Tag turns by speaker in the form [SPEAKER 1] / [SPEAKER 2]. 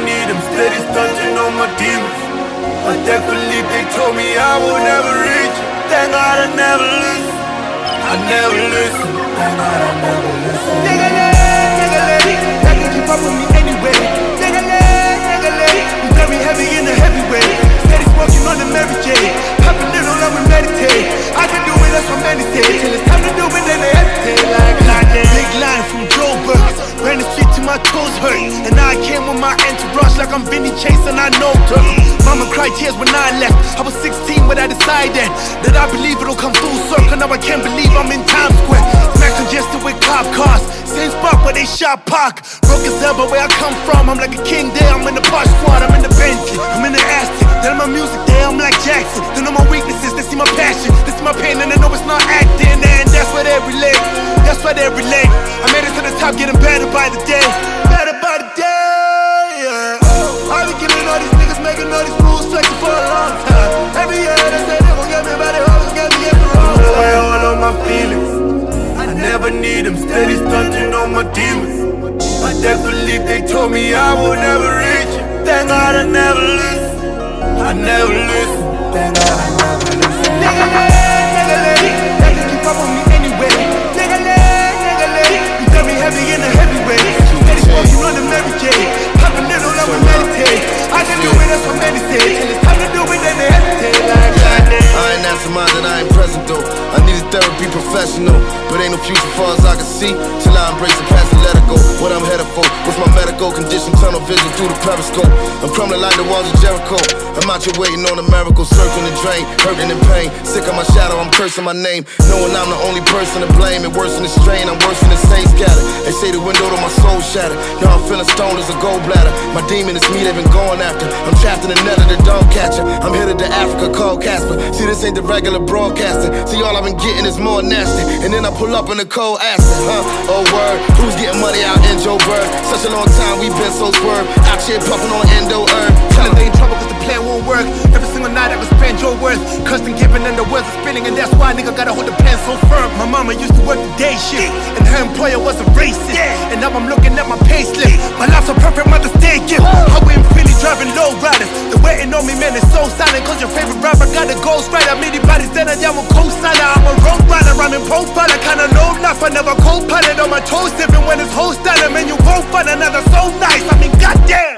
[SPEAKER 1] need them, steady stunting on my demons. But thankfully they told me I will never reach it. Thank God I never listen. I never listen. Thank God I never listen. Nigga, that can keep up with me anyway. Nigga, you very heavy in the heavyweight. Steady smoking on the Mary J. Pop a little love and meditate. I can do it, that's what meditate. Till it's time to do it, then they hesitate. Like goddamn. Big line from Joe Burke. Ran the street till my toes hurt. And now I came with my entourage like I'm Vinny Chase and I know Turk. Mama cried tears when I left. I was 16 when I decided that I believe it'll come full circle. Now I can't believe I'm in Times Square. Smack congested with cop cars. Same spot where they shot Pac. Broke as hell, but where I come from, I'm like a king there. I'm in the Posh Squad, I'm in the Bentley, I'm in the Aston. Then my music there, I'm like Jackson. They know my weaknesses, they see my passion. They see my pain and they know it's not acting. And that's why they relate, that's why they relate. I made it to the top, getting better by the day. Better by the day, yeah. I been killing all these niggas, making all these rules, flexing for a long time. Every year they say they gon' get me, but they always get me every wrong time. I hold on my feelings, I never need them, steady stunting on my demons. But thankfully they told me I will never reach it. Thank God I never listen. I never listen. Thank God I never listen. Nigga, that can keep up with me anyway. Nigga, you very heavy in the heavyweight. Steady smoking on the Mary J. Pop a little love and meditate. I can do it, that's what meditate. Till it's time to do it, then they hesitate. Like goddamn.
[SPEAKER 2] I ain't mastermind and I ain't present though. I needed therapy professional, but ain't no future far as I can see. Till I embrace the past and let it go. What I'm headed for, what's my medical condition? Tunnel vision through the periscope. I'm crumbling like the walls of Jericho. I'm out here waiting on a miracle, circling the drain, hurting in pain. Sick of my shadow, I'm cursing my name. Knowing I'm the only person to blame. It worse than the strain, I'm worse than the saints scattered. They say the window to my soul shattered. Now I'm feeling stoned as a gallbladder. My demon is me, they've been going after. I'm trapped in the net of the dog catcher. I'm headed to Africa, called Casper. See, this ain't the regular broadcasting. See, all I've been getting is more nasty. And then I pull up in the cold acid, oh word, who's getting money out in Joburg? Such a long time, we've been so swerved. Out here puffing on endo herb.
[SPEAKER 3] Telling they in trouble cause the plan won't work. Every single night I can spend your worth. Custom giving and the words are spinning. And that's why nigga gotta hold the pen so firm. My mama used to work the day shift, and her employer was a racist. And now I'm looking at my pay slip. My life's a perfect Mother's Day gift. I went Philly driving low riders. They're waiting on me, man, it's so silent. Cause your favorite rapper got a ghost rider. Anybody's dead and I'm a co-signer. I'm a road rider, I'm in profiler. Kinda low life, I never co-pilot on my toes. Even when it's whole style, man, you won't find another so nice. I mean, goddamn.